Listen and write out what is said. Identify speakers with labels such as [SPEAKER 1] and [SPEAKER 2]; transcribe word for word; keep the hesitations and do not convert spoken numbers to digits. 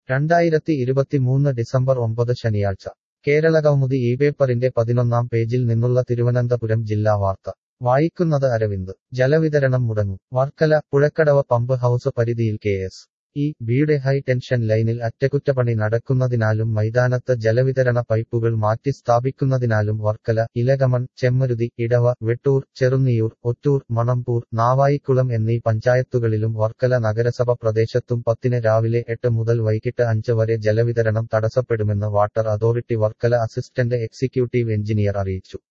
[SPEAKER 1] രണ്ടായിരത്തി ഇരുപത്തിമൂന്ന് ഡിസംബർ ഒമ്പത് ശനിയാഴ്ച കേരളകൗമുദി ഈ പേപ്പറിന്റെ പതിനൊന്നാം പേജിൽ നിന്നുള്ള തിരുവനന്തപുരം ജില്ലാ വാർത്ത വായിക്കുന്നത് അരവിന്ദ്. ജലവിതരണം മുടങ്ങും. വർക്കല. പുഴക്കടവ് പമ്പ് ഹൗസ് പരിധിയിൽ കെ എസ് ഇ ബിയുടെ ഹൈ ടെൻഷൻ ലൈനിൽ അറ്റകുറ്റപ്പണി നടക്കുന്നതിനാലും മൈതാനത്ത് ജലവിതരണ പൈപ്പുകൾ മാറ്റി സ്ഥാപിക്കുന്നതിനാലും വർക്കല, ഇലകമൺ, ചെമ്മരുതി, ഇടവ, വെട്ടൂർ, ചെറുന്നിയൂർ, ഒറ്റൂർ, മണമ്പൂർ, നാവായിക്കുളം എന്നീ പഞ്ചായത്തുകളിലും വർക്കല നഗരസഭ പ്രദേശത്തും പത്തിന് രാവിലെ എട്ട് മുതൽ വൈകിട്ട് അഞ്ച് വരെ ജലവിതരണം തടസ്സപ്പെടുമെന്ന് water authority Varkala assistant executive engineer അറിയിച്ചു.